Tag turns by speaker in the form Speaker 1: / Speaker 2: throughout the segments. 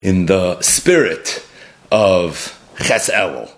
Speaker 1: in the spirit of Ches Elul.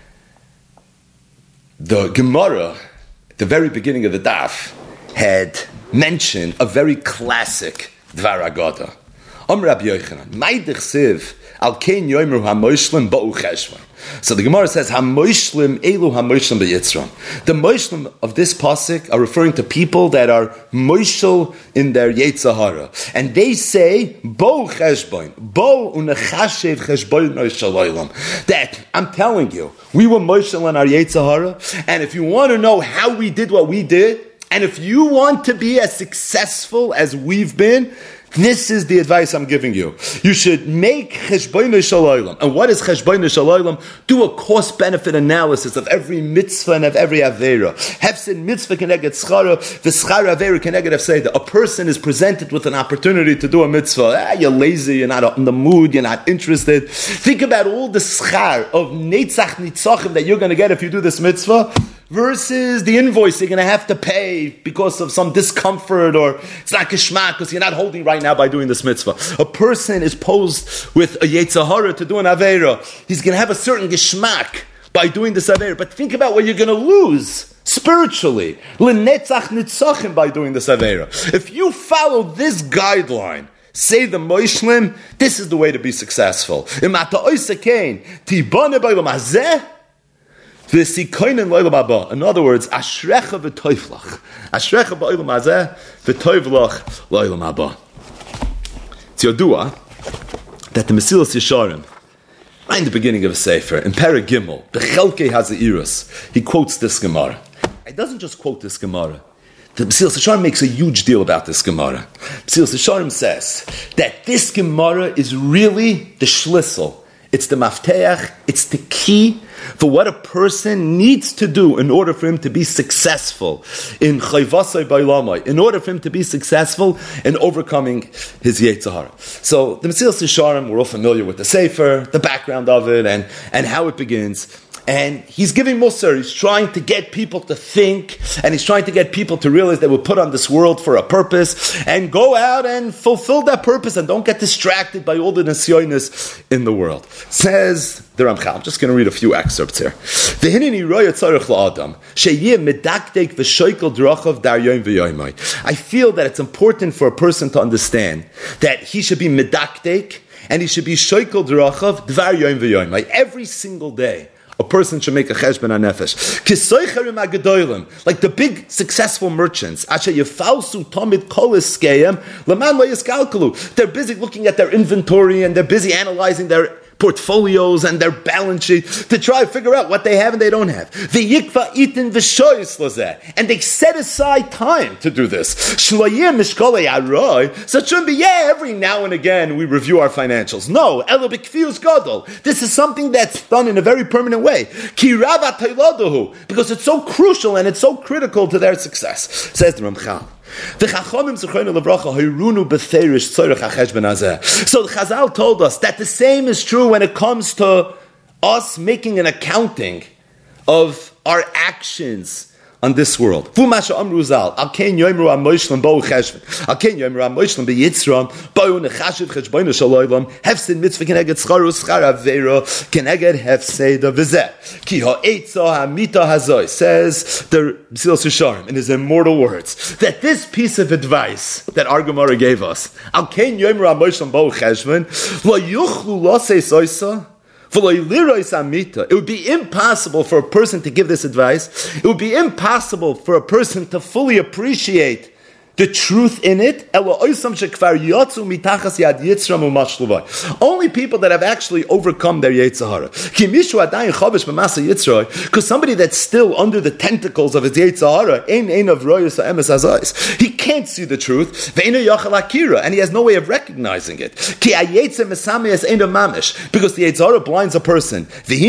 Speaker 1: The Gemara, at the very beginning of the daf, had mentioned a very classic Dvar Agada. Rabbi Yochanan, Mai Dechsiv, Al Kein Yoimru HaMoishlim Ba'u Cheshvan. So the Gemara says, HaMoishlim Elu HaMoishlim B'Yitzram. The Moishlim of this pasuk are referring to people that are Moishel in their Yetzer Hara. And they say, Ba'u Cheshvan, Ba'u Unechashev Cheshvan Noishaloilam. That, I'm telling you, we were Moishel in our Yetzer Hara, and if you want to know how we did what we did, and if you want to be as successful as we've been, this is the advice I'm giving you. You should make cheshbonei shel. And what is cheshbonei shel? Do a cost-benefit analysis of every mitzvah and of every avera. Hefsid mitzvah keneged schara, v'schara avera keneged hefseda. A person is presented with an opportunity to do a mitzvah. You're lazy, you're not in the mood, you're not interested. Think about all the schar of netzach nitzachim that you're going to get if you do this mitzvah, versus the invoice you're going to have to pay because of some discomfort, or it's not geschmack because you're not holding right now by doing this mitzvah. A person is posed with a Yetzer Hara to do an Aveira. He's going to have a certain geschmack by doing this Aveira. But think about what you're going to lose spiritually. L'netzach nitzachim by doing this Aveira. If you follow this guideline, say the Moishlim, this is the way to be successful. In other words, ashrecha v'toivlach. Ashrecha ba'olam hazeh v'toivlach la'olam haba. It's Yodua that the Mesilas Yesharim, right in the beginning of a Sefer, in Perek Gimel, Bechelkei Hazeiros, he quotes this Gemara. He doesn't just quote this Gemara. The Mesilas Yesharim makes a huge deal about this Gemara. Mesilas Yesharim says that this Gemara is really the shlisel. It's the mafteach, it's the key for what a person needs to do in order for him to be successful in chayvasai bailamai, in order for him to be successful in overcoming his Yetzer Hara. So the Mesilas Yesharim, we're all familiar with the Sefer, the background of it, and how it begins. And he's giving Musar, he's trying to get people to think, and he's trying to get people to realize they were put on this world for a purpose, and go out and fulfill that purpose, and don't get distracted by all the nisyonis in the world. Says the Ramchal, I'm just going to read a few excerpts here. I feel that it's important for a person to understand that he should be medaktek, and he should be shoykol d'rachav dvar yom v'yomai. Every single day, a person should make a cheshbon hanefesh. Like the big successful merchants, they're busy looking at their inventory, and they're busy analyzing their portfolios and their balance sheet to try to figure out what they have and they don't have. And they set aside time to do this. So it shouldn't be, every now and again we review our financials. No, this is something that's done in a very permanent way. Because it's so crucial and it's so critical to their success. Says the Ramchal. So the Chazal told us that the same is true when it comes to us making an accounting of our actions on this world. When it comes to says the Mesilas Yesharim in his immortal words, that this piece of advice that our Gemara gave us, it would be impossible for a person to give this advice. It would be impossible for a person to fully appreciate the truth in it. Only people that have actually overcome their Yetzer Hara. Because somebody that's still under the tentacles of his Yetzer Hara, he can't see the truth, and he has no way of recognizing it. Because the Yetzer Hara blinds a person.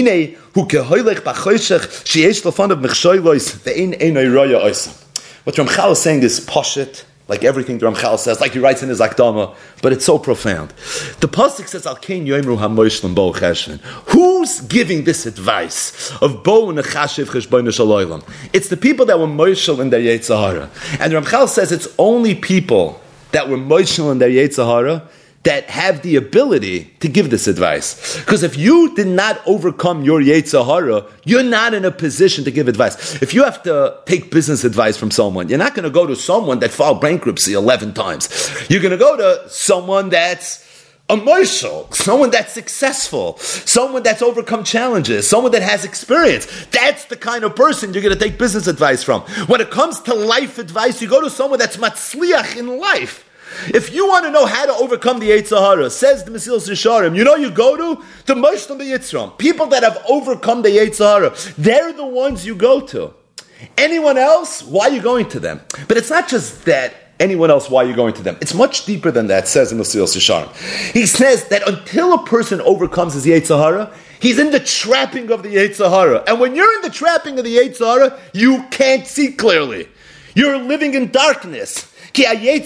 Speaker 1: What Ramchal is saying is poshet, like everything the Ramchal says, like he writes in his Akdama, but it's so profound. The pasuk says, "Al kein yoimru hamoishlim bo cheshvan." Who's giving this advice of bo nechashiv cheshbon shel? It's the people that were moishel in their Yetzer Hara, and the Ramchal says it's only people that were moishel in their Yetzer Hara that have the ability to give this advice. Because if you did not overcome your Yetzer Hara, you're not in a position to give advice. If you have to take business advice from someone, you're not going to go to someone that filed bankruptcy 11 times. You're going to go to someone that's a marshal, someone that's successful, someone that's overcome challenges, someone that has experience. That's the kind of person you're going to take business advice from. When it comes to life advice, you go to someone that's matzliach in life. If you want to know how to overcome the Yetzer Hara, says the Mesilas Yesharim, you go to the Moshlim B'Yitzram. People that have overcome the Yetzer Hara, they're the ones you go to. Anyone else, why are you going to them? But it's not just that. Anyone else, why are you going to them? It's much deeper than that, says the Mesilas Yesharim. He says that until a person overcomes his Yetzer Hara, he's in the trapping of the Yetzer Hara. And when you're in the trapping of the Yetzer Hara, you can't see clearly. You're living in darkness. Because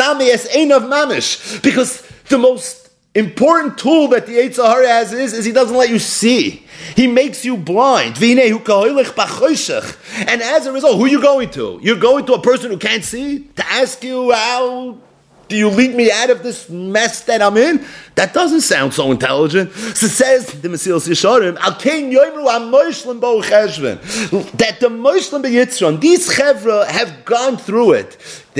Speaker 1: the most important tool that the Yetzer Hara has is he doesn't let you see. He makes you blind. And as a result, who are you going to? You're going to a person who can't see to ask you, how do you lead me out of this mess that I'm in? That doesn't sound so intelligent. So says the Mesilas Yesharim, that the Moshlim B'Yitzram, these chevra have gone through it.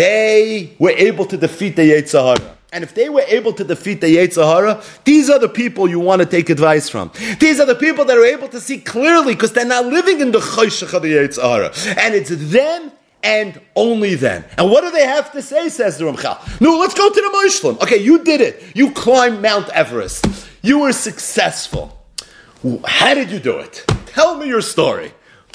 Speaker 1: They were able to defeat the Yetzer Hara. And if they were able to defeat the Yetzer Hara, these are the people you want to take advice from. These are the people that are able to see clearly because they're not living in the choshech of the Yetzer Hara. And it's them and only them. And what do they have to say, says the Ramchal? No, let's go to the Moshlim. Okay, you did it. You climbed Mount Everest. You were successful. How did you do it? Tell me your story.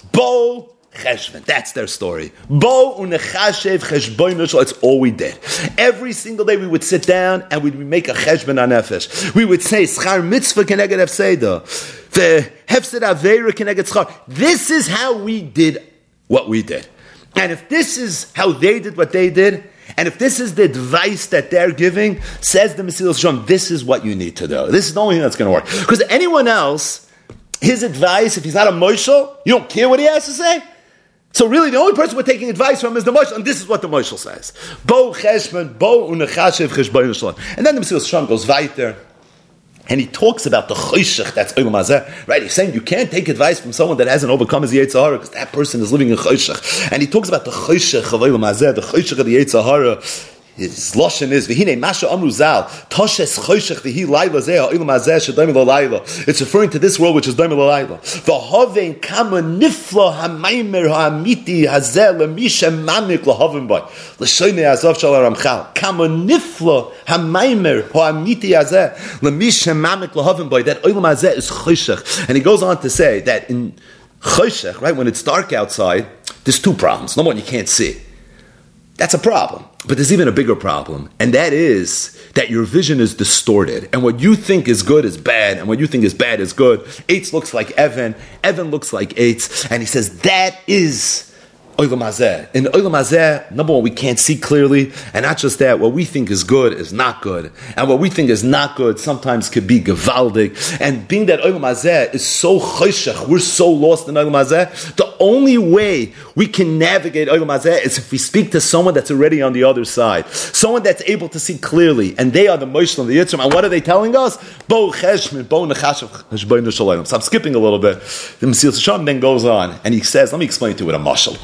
Speaker 1: Bo Cheshvan. That's their story. Bo unechashev cheshbonos. That's all we did. Every single day we would sit down and we'd make a cheshbon on nefesh. We would say schar mitzvah keneged hefseda, the hefsed aveira keneged schar. This is how we did what we did. And if this is how they did what they did, and if this is the advice that they're giving, says the Mesilas Yesharim, this is what you need to do. This is the only thing that's going to work. Because anyone else, his advice, if he's not a moshel, you don't care what he has to say. So really, the only person we're taking advice from is the Moshel, and this is what the Moshel says. Bo cheshbon, bo unechashev cheshbon shalom. And then the Mesilas Yesharim goes weiter, and he talks about the choshech that's olam hazeh. Right? He's saying you can't take advice from someone that hasn't overcome his Yetzer Hara because that person is living in choshech. And he talks about the choshech of olam hazeh, the choshech of the Yetzer Hara. His lashon is v'hinei masha amru zal toshes choshech v'hi layla zeh ha'olam hazeh shedomi l'layla. It's referring to this world which is domi l'layla. V'hovein kama nifla ha'maimer ha'amiti hazeh l'misha mamik l'hovin by l'shoynei azov shal Ramchal. Kama nifla ha'maimer ha'amiti hazeh l'misha mamik l'hovin by. That olam hazeh is choshech, and he goes on to say that in choshech, right, when it's dark outside, there's two problems. Number one, you can't see. That's a problem. But there's even a bigger problem, and that is that your vision is distorted, and what you think is good is bad, and what you think is bad is good. Eitz looks like Evan looks like Eitz, and he says that is Olam Hazeh. In Olam Hazeh, number one, we can't see clearly, and not just that, what we think is good is not good, and what we think is not good sometimes could be gewaldig, and being that Olam Hazeh is so choshech, we're so lost in Olam Hazeh, the only way we can navigate Olam Hazeh is if we speak to someone that's already on the other side, someone that's able to see clearly, and they are the Moshlim, the Yitzram, and what are they telling us? Bo cheshmin, bo nechashav cheshbonos shalom. So I'm skipping a little bit. The Mesilas Yesharim then goes on, and he says, let me explain to you with a mashal.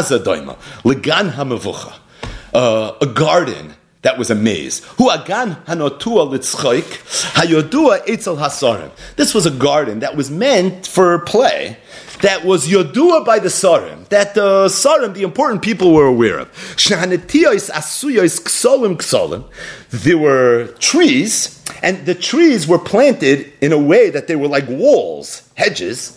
Speaker 1: A garden that was a maze. This was a garden that was meant for play, that was yodua by the sarim, that the sarim, the important people, were aware of. There were trees, and the trees were planted in a way that they were like walls, hedges.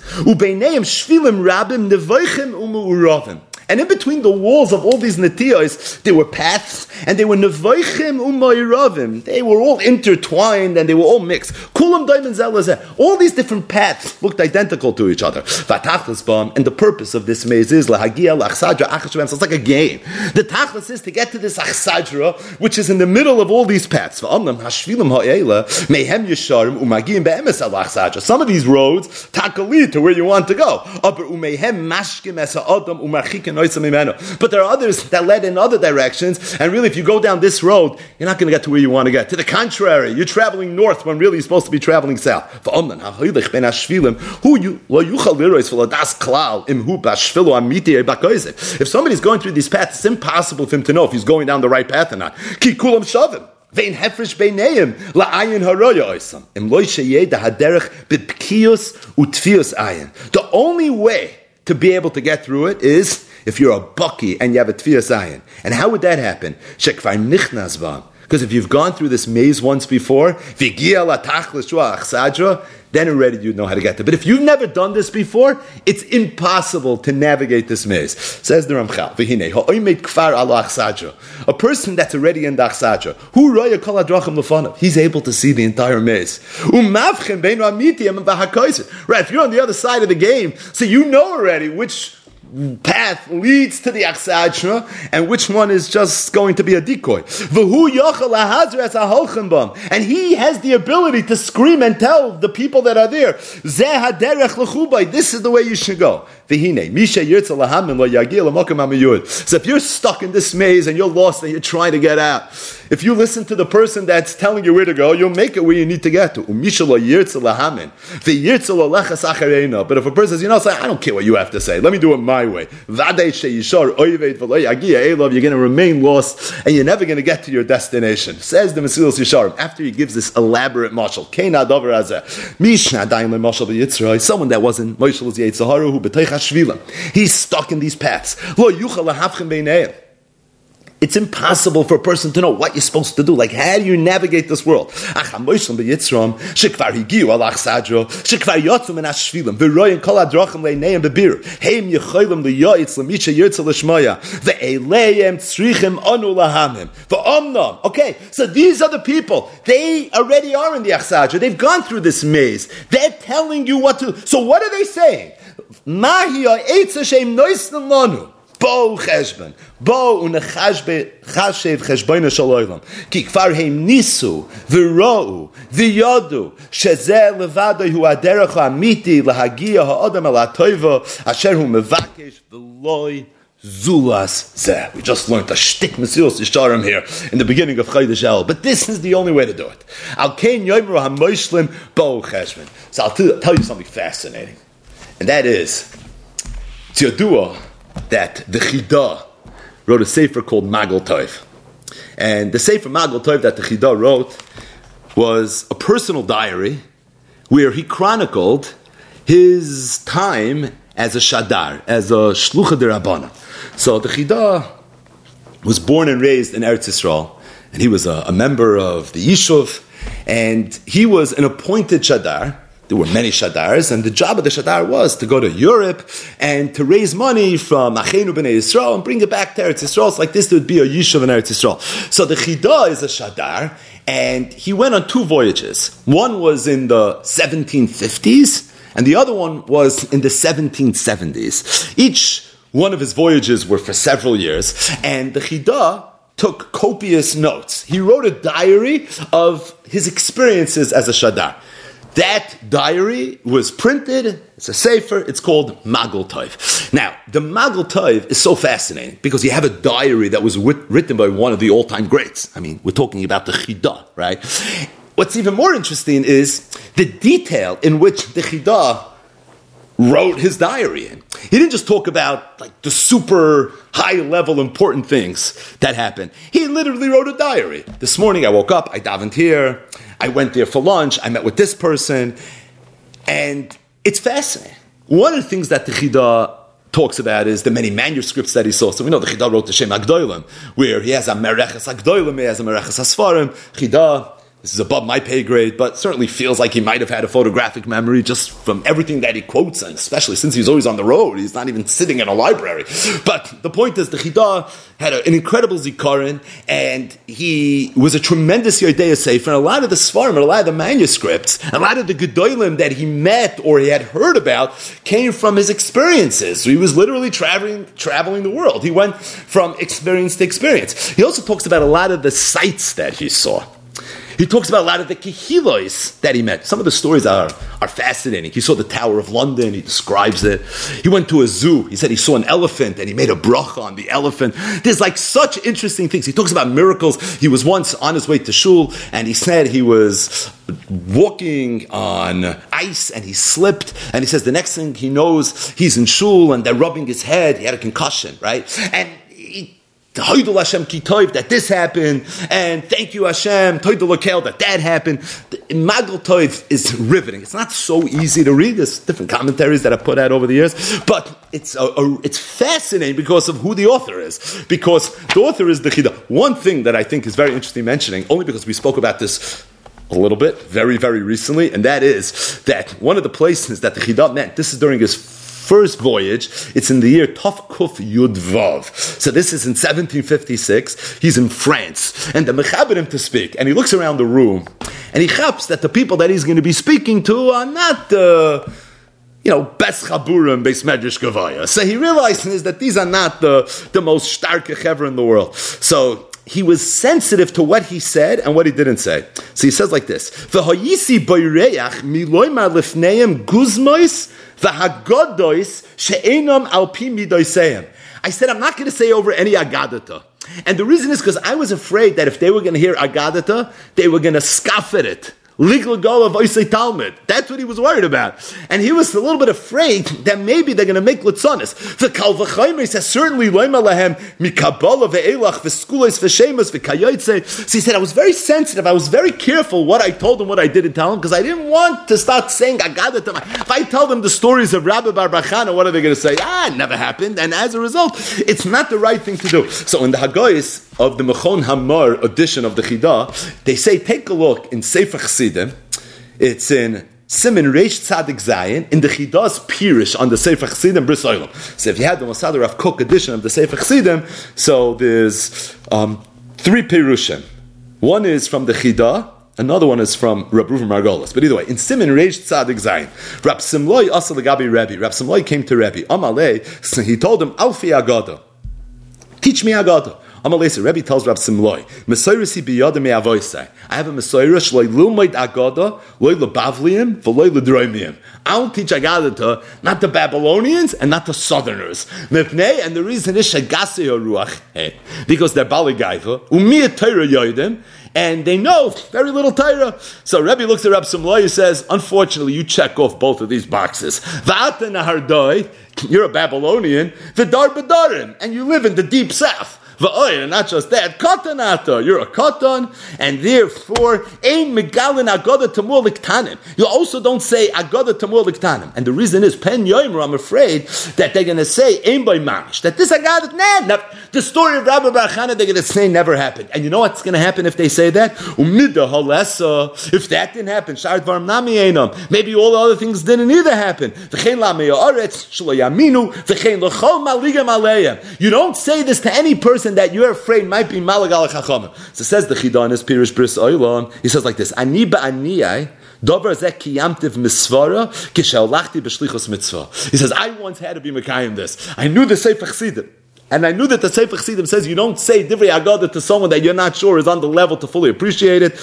Speaker 1: And in between the walls of all these netiyos, there were paths, and they were nevoichim umayravim. They were all intertwined, and they were all mixed. Kulam daim and zelazeh. All these different paths looked identical to each other. And the purpose of this maze is lahagia lachsadra achashvem. So it's like a game. The tachlis is to get to this achsadra, which is in the middle of all these paths. Some of these roads lead to where you want to go. But there are others that led in other directions, and really if you go down this road, you're not going to get to where you want to get. To the contrary, you're traveling north when really you're supposed to be traveling south. If somebody's going through these paths, it's impossible for him to know if he's going down the right path or not. The only way to be able to get through it is if you're a bucky and you have a tfiyas ayin. And how would that happen? Because if you've gone through this maze once before, then already you know how to get there. But if you've never done this before, it's impossible to navigate this maze. Says the Ramchal, a person that's already in the Achsadra, he's able to see the entire maze. Right, if you're on the other side of the game, so you know already which path leads to the Achsadra and which one is just going to be a decoy. And he has the ability to scream and tell the people that are there, this is the way you should go. So if you're stuck in this maze and you're lost and you're trying to get out, if you listen to the person that's telling you where to go, you'll make it where you need to get to. But if a person says, I don't care what you have to say, let me do it my way, you're going to remain lost and you're never going to get to your destination. Says the Mesilas Yesharim, after he gives this elaborate mashal, someone that wasn't Moshe's Yetzirah, who he's stuck in these paths. It's impossible for a person to know what you're supposed to do. Like, how do you navigate this world? Okay, so these are the people. They already are in the Achsadra. They've gone through this maze. They're telling you what to do. So what are they saying? Bo cheshbon, bo unechashbe chashev cheshboina shaloylam. Ki kfar heim nisu v'ro'u v'yodu shezeh levadoi hu aderech ha'amiti lahagia ha'adam al ha'toiva asher hu mevakesh v'loi zulas zeh. We just learned a shtick Mesilas Yesharim here in the beginning of Chodesh Elul, but this is the only way to do it. Al kein yomer ha'moishlim bo cheshbon. So I'll tell you something fascinating, and that is it's Yodua that the Chida wrote a sefer called Magal Tov. And the sefer Magal Tov that the Chida wrote was a personal diary where he chronicled his time as a Shadar, as a Shlucha de Rabbana. So the Chida was born and raised in Eretz Yisrael, and he was a member of the Yishuv, and he was an appointed Shadar. There were many Shadars, and the job of the Shadar was to go to Europe and to raise money from Achenu B'nai Yisrael and bring it back to Eretz Yisrael. So like this, there would be a Yishuv in Eretz Yisrael. So the Chida is a Shadar, and he went on 2 voyages. One was in the 1750s, and the other one was in the 1770s. Each one of his voyages were for several years, and the Chida took copious notes. He wrote a diary of his experiences as a Shadar. That diary was printed, it's a sefer, it's called Magal Tov. Now, the Magal Tov is so fascinating because you have a diary that was written by one of the all-time greats. I mean, we're talking about the Chida, right? What's even more interesting is the detail in which the Chida wrote his diary in. He didn't just talk about like the super high-level important things that happened. He literally wrote a diary. This morning I woke up, I davened here, I went there for lunch, I met with this person, and it's fascinating. One of the things that the Chida talks about is the many manuscripts that he saw. So we know the Chida wrote the Shem HaGdolim, where he has a Mereches HaGdolim, he has a Mereches HaSfarim. Chida, this is above my pay grade, but certainly feels like he might have had a photographic memory just from everything that he quotes, and especially since he's always on the road. He's not even sitting in a library. But the point is, the Chida had an incredible zikaron, and he was a tremendous Yodea Sefer, and a lot of the Sfarim, and a lot of the manuscripts, a lot of the Gedolim that he met or he had heard about came from his experiences. So he was literally traveling the world. He went from experience to experience. He also talks about a lot of the sights that he saw. He talks about a lot of the kehilos that he met. Some of the stories are fascinating. He saw the Tower of London. He describes it. He went to a zoo. He said he saw an elephant and he made a bracha on the elephant. There's like such interesting things. He talks about miracles. He was once on his way to shul and he said he was walking on ice and he slipped. And he says the next thing he knows, he's in shul and they're rubbing his head. He had a concussion, right? And Toidul Hashem ki toiv, that this happened, and thank you Hashem, Toidul Lakel, that happened. Magal Toiv is riveting. It's not so easy to read. There's different commentaries that I've put out over the years, but it's fascinating because of who the author is. Because the author is the Chida. One thing that I think is very interesting mentioning, only because we spoke about this a little bit, very, very recently, and that is that one of the places that the Chida meant, this is during his first voyage, it's in the year Tov Kuf Yud Vav. So this is in 1756. He's in France. And the mechaber him to speak. And he looks around the room. And he chaps that the people that he's going to be speaking to are not Bes Chaburim, Beis Medrash Gavaya. So he realizes that these are not the most starke ever in the world. So he was sensitive to what he said and what he didn't say. So he says like this: V'hayisi boireach miloi ma lifneim guzmois v'hagodois she'enam al pi midoiseim. I said I'm not going to say over any agadata. And the reason is because I was afraid that if they were going to hear agadata, they were going to scoff at it. Legal goal of Oisei Talmud. That's what he was worried about. And he was a little bit afraid that maybe they're going to make Litzonis. The Kal V'chaymer says, certainly Loima Lahem, Mikabala Ve'elach, V'skulos V'shemus, V'kayotze. So he said, I was very sensitive. I was very careful what I told him, what I didn't tell him, because I didn't want to start saying Agada to him. If I tell them the stories of Rabbi Bar Bachana, what are they going to say? It never happened. And as a result, it's not the right thing to do. So in the Hagoyis of the Mechon Hamar edition of the Chidah, they say, take a look in Sefer Chasidim. It's in Siman Reish Tzadik Zayin in the Chidah's Pirish on the Sefer Chasidim Bris Olam. So if you had the Mosader Rav Kook edition of the Sefer Chasidim, so there's 3 Pirushim. One is from the Chidah, another one is from Rab Reuven Margolis. But either way, in Siman Reish Tzadik Zayin, Rab Simloi Asa Legabi Rebbe. Rab Simloi came to Rebbe. Amalei, so he told him, Alfi Agada. Teach me Agada. Amalei, Rebbe tells Rab Simloi, Mesoirisi biyada me avoisai. I have a Mesoira shloi lilmoid agada, loi lebavliim, v'loi ledroimiim. I'll teach agada to not the Babylonians and not the Southerners. Mipnei, and the reason is shagase ruach, because they're baligaiva, umiyat Torah yoidim, and they know very little Torah. So Rebbe looks at Rab Simloi and says, unfortunately, you check off both of these boxes. V'ata nahardoi, you're a Babylonian, v'dar b'darim, and you live in the deep south. And not just that, katanata, you're a katan, and therefore, ein megalin agoda tamur liktanim. You also don't say agoda tamur liktanim. And the reason is, pen yoimer, I'm afraid that they're going to say ein by mamish. That this agoda, the story of Rabbi Bar Chana, they're going to say never happened. And you know what's going to happen if they say that? Umida halesa. If that didn't happen, shard varm nami einam. Maybe all the other things didn't either happen. V'chein la me'oretz shlo yaminu v'chein l'chol maligam aleim. You don't say this to any person that you're afraid might be malag al chachamim. So says the Chidah in his Pirish Bris Olam. He says like this: Ani ba'aniyai davar zeh kiyamtiv misvara kishalachti b'shlichus mitzvah. He says, I once had to be mekayim this. I knew the Sefer Chasidim. And I knew that the Sefer Chasidim says you don't say Divrei Agada to someone that you're not sure is on the level to fully appreciate it.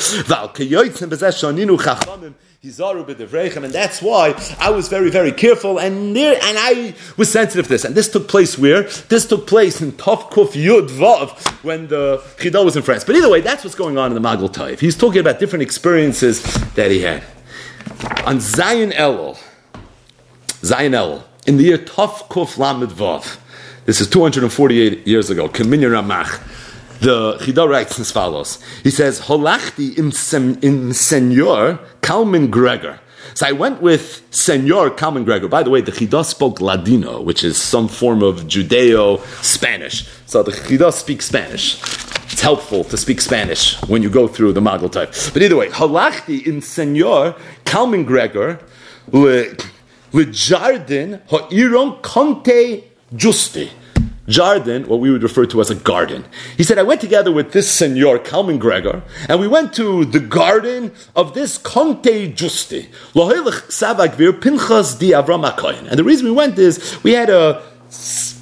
Speaker 1: And that's why I was very, very careful and I was sensitive to this. And this took place where? This took place in Tov Kuf Yud Vav when the Chidah was in France. But either way, that's what's going on in the Magal Tov. He's talking about different experiences that he had. On Zayin Elul, in the year Tov Kuf Lamed Vav, this is 248 years ago, Keminyan Ramach, the Chidah writes as follows. He says, Holachti im Senor Kalman Gregor. So I went with Senor Kalman Gregor. By the way, the Chidah spoke Ladino, which is some form of Judeo-Spanish. So the Chidah speaks Spanish. It's helpful to speak Spanish when you go through the Magal Tov. But either way, Holachti im Senor Kalman Gregor le Jardin Ha'iron Conte Justi. Jardin, what we would refer to as a garden. He said, I went together with this Senor, Kalman Gregor, and we went to the garden of this Conte Justi. And the reason we went is, we had a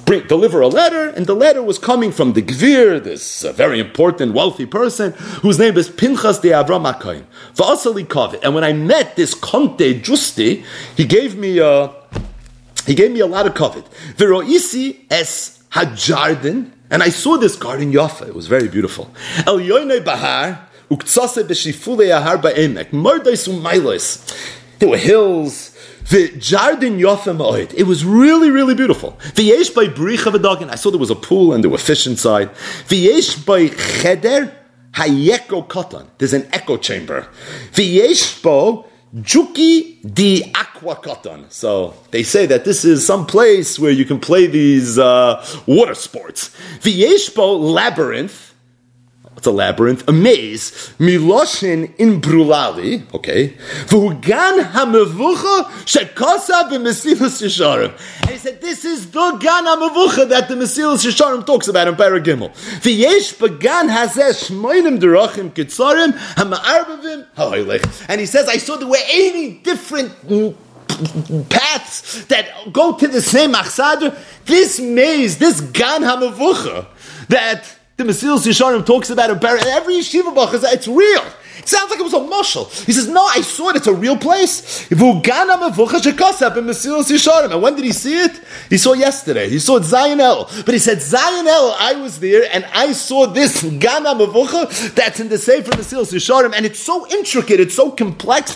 Speaker 1: deliver a letter, and the letter was coming from the Gvir, this very important, wealthy person, whose name is Pinchas de Avram HaKohen. V'asali kavit. And when I met this Conte Justi, he gave me a lot of kavit. V'roisi es hajardin, and I saw this garden Yafa. It was very beautiful. El yoynei bahar, uktsase b'shifulei ahar ba'emek, mordais u'mailos. There were hills. The Jardin Yofem Oid. It was really, really beautiful. V'yesh by Bricha V'dagin. I saw there was a pool and there were fish inside. V'yesh by Cheder Hayeko Kotan. There's an echo chamber. V'yesh by Juki di Aqua Kotan. So they say that this is some place where you can play these water sports. V'yesh by Labyrinth. It's a labyrinth, a maze, miloshin in brulali, okay, v'hugan hamevucha shekosa b'mesilas yesharim. And he said, this is the gan hamevucha that the Mesilas Yesharim talks about in Parag Gimel. V'yesh b'gan hazeh shmoinim derachim kitzarim hama'arbavim ha'oilech. And he says, I saw there were 80 different paths that go to the same achsadr. This maze, this gan hamevucha that the Mesilas Yesharim talks about in every yeshiva bachas, it's real. It sounds like it was a mushal. He says, no, I saw it, it's a real place. And when did he see it? He saw yesterday. He saw Zion El. But he said, Zion El, I was there, and I saw this Gana Mavucha that's in the Sefer Mesilas Yesharim, and it's so intricate, it's so complex.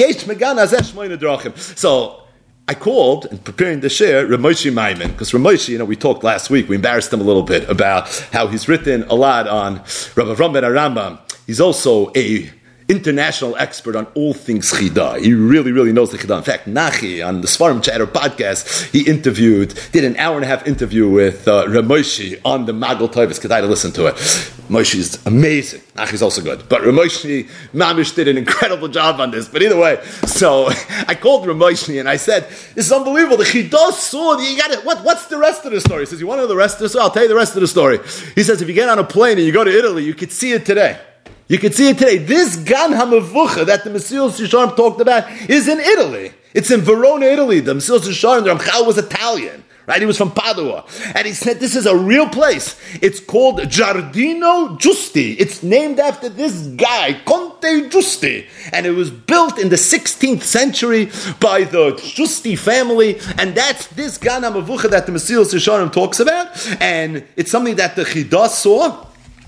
Speaker 1: So, I called, and preparing the share, Ramoshi Maimon, because Ramoshi, we talked last week, we embarrassed him a little bit about how he's written a lot on Rabbi Avram ben Arambam. He's also a international expert on all things Chida. He really, really knows the Chida. In fact, Nachi, on the Sfarim Chatter podcast, he did an hour-and-a-half interview with Ramoshi on the Magal Tovis. Kedai to listen to it. Moshe is amazing. Nachi's also good. But Ramoshi Mamish did an incredible job on this. But either way, so I called Ramoshi and I said, this is unbelievable. The Chidah saw, you got it. What's the rest of the story? He says, you want to know the rest of the story? I'll tell you the rest of the story. He says, if you get on a plane and you go to Italy, you could see it today. You can see it today. This Gan HaMavucha that the Mesilas Yesharim talked about is in Italy. It's in Verona, Italy. The Mesilas Yesharim, the Ramchal was Italian, right? He was from Padua. And he said this is a real place. It's called Giardino Giusti. It's named after this guy, Conte Giusti. And it was built in the 16th century by the Giusti family. And that's this Gan HaMavucha that the Mesilas Yesharim talks about. And it's something that the Chidah saw.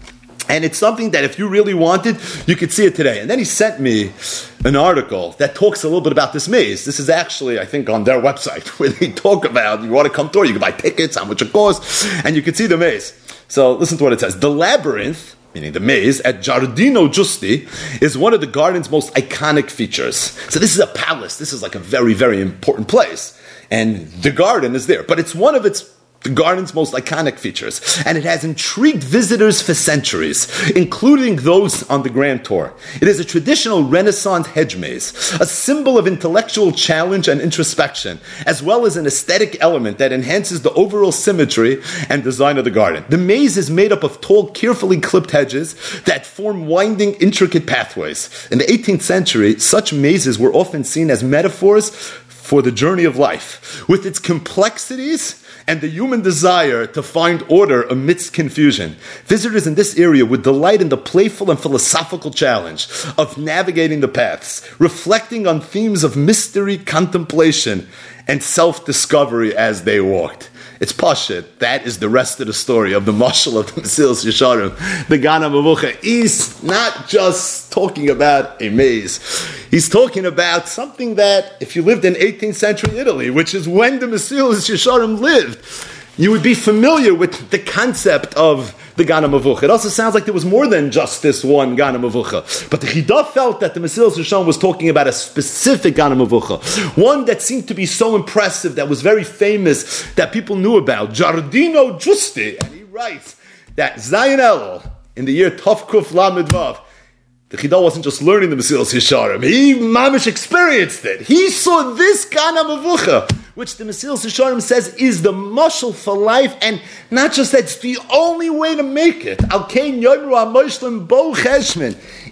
Speaker 1: And it's something that if you really wanted, you could see it today. And then he sent me an article that talks a little bit about this maze. This is actually, I think, on their website, where they talk about, you want to come through, you can buy tickets, how much it costs, and you can see the maze. So listen to what it says. The labyrinth, meaning the maze, at Giardino Giusti, is one of the garden's most iconic features. So this is a palace. This is like a very, very important place. And the garden is there. But it's one of the garden's most iconic features. And it has intrigued visitors for centuries, including those on the Grand Tour. It is a traditional Renaissance hedge maze, a symbol of intellectual challenge and introspection, as well as an aesthetic element that enhances the overall symmetry and design of the garden. The maze is made up of tall, carefully clipped hedges that form winding, intricate pathways. In the 18th century, such mazes were often seen as metaphors for the journey of life, with its complexities and the human desire to find order amidst confusion. Visitors in this area would delight in the playful and philosophical challenge of navigating the paths, reflecting on themes of mystery, contemplation, and self-discovery as they walked. It's Pashut. That is the rest of the story of the Mashal of the Mesilas Yesharim. The Gan HaMavucha is not just talking about a maze. He's talking about something that, if you lived in 18th century Italy, which is when the Mesilas Yesharim lived, you would be familiar with the concept of the Gan HaMavucha. It also sounds like there was more than just this one Gan HaMavucha. But the Chidah felt that the Mesilas Yesharim was talking about a specific Gan HaMavucha, one that seemed to be so impressive, that was very famous, that people knew about. Giardino Giusti. And he writes that Zion Elul, in the year Tov Kuf Lamed Vav, the Chidah wasn't just learning the Mesilas Yesharim. He mamish experienced it. He saw this Gan HaMavucha, which the Mesilas Yesharim says is the mashal for life, and not just that, it's the only way to make it. Al Kain Yomru HaMoshlim Bo Cheshmin.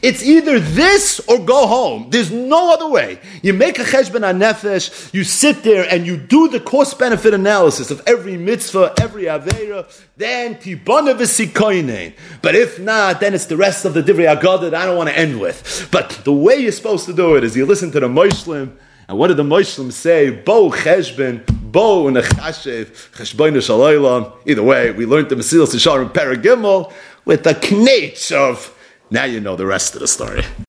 Speaker 1: It's either this or go home. There's no other way. You make a cheshbon hanefesh, you sit there and you do the cost-benefit analysis of every mitzvah, every aveira, then tibana v'sikoinen. But if not, then it's the rest of the divrei Haggadah that I don't want to end with. But the way you're supposed to do it is you listen to the Moshlim, and what did the Moshlim say? Bo cheshbon, bo nechashev, cheshbon shalaylam. Either way, we learned the Mesilas Yesharim Paragimel with the knetch of, now you know the rest of the story.